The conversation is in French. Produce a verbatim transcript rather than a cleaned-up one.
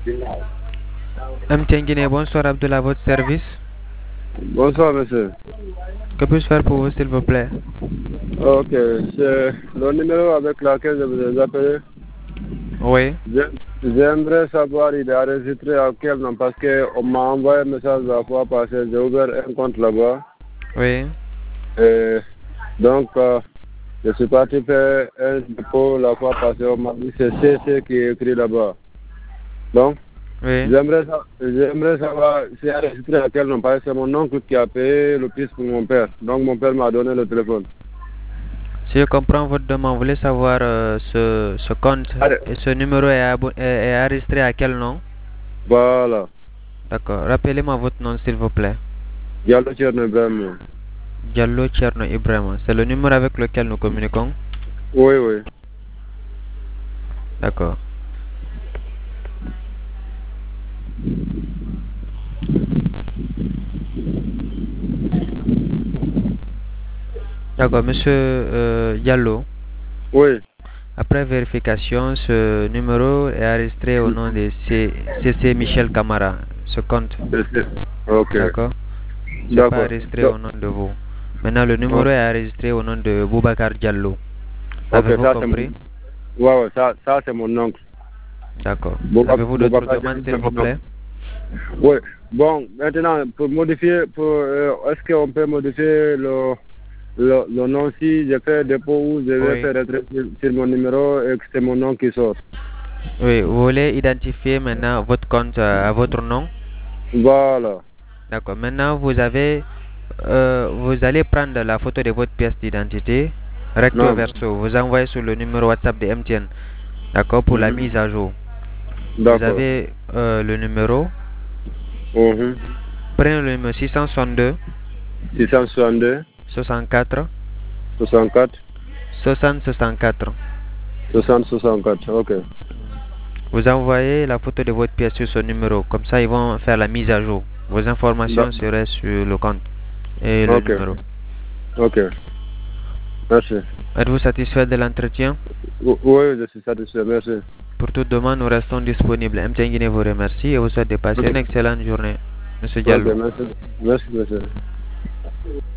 M T N Guinée, bonsoir Abdullah, votre service. Bonsoir, monsieur. Que puis-je faire pour vous, s'il vous plaît? Ok, c'est le numéro avec lequel je vous ai appelé. Oui. J'aimerais savoir, il est enregistré à quel nom, parce qu'on m'a envoyé un message la fois passée, j'ai ouvert un compte là-bas. Oui. Et donc, euh, je suis parti faire un dépôt la fois passée, on m'a dit que c'est C C qui est écrit là-bas. Donc, Oui. j'aimerais j'aimerais savoir, c'est enregistré à quel nom, parce que c'est mon oncle qui a payé le prix pour mon père. Donc, mon père m'a donné le téléphone. Si je comprends votre demande, vous voulez savoir euh, ce, ce compte Allez. et ce numéro est, est, est enregistré à quel nom? Voilà. D'accord. Rappelez-moi votre nom, s'il vous plaît. Diallo Thierno Ibrahima. Diallo Thierno Ibrahima. C'est le numéro avec lequel nous communiquons? Oui, oui. D'accord. D'accord, monsieur euh, Diallo. Oui. Après vérification, ce numéro est enregistré au nom de C C Michel Camara, ce compte. Ok. D'accord. C'est pas D'accord. enregistré au nom de vous. Maintenant, le numéro est enregistré au nom de Boubacar Diallo. Ok, Avez-vous ça c'est compris? mon... Ouais, ouais, ça, ça c'est mon oncle. D'accord. Boubac- Avez-vous d'autres Boubacar demandes, Diallo, s'il c'est vous mon oncle. plaît? Oui. Bon, maintenant, pour modifier, pour, euh, est-ce qu'on peut modifier le, le, le nom si je fais dépôt ou je vais Oui. faire retrait sur, sur mon numéro et que c'est mon nom qui sort? Oui, vous voulez identifier maintenant votre compte euh, à votre nom? Voilà. D'accord. Maintenant, vous avez, euh, vous allez prendre la photo de votre pièce d'identité, recto Non. verso, vous envoyez sur le numéro WhatsApp de M T N, d'accord, pour la Mhm. mise à jour. Vous D'accord. avez euh, le numéro, Mhm. prenez le numéro six cent soixante-deux, six cent soixante-deux, soixante-quatre, soixante-quatre, soixante, soixante-quatre. soixante, soixante-quatre. Ok. Vous envoyez la photo de votre pièce sur ce numéro, comme ça ils vont faire la mise à jour. Vos informations Da- seraient sur le compte et le Ok. numéro. Ok. Merci. Êtes-vous satisfait de l'entretien? O- Oui, je suis satisfait. Merci. Pour toute demande, nous restons disponibles. M T N Guinée vous remercie et vous souhaite de passer Ok. une excellente journée, Monsieur Ok, Diallo. merci. Merci, monsieur.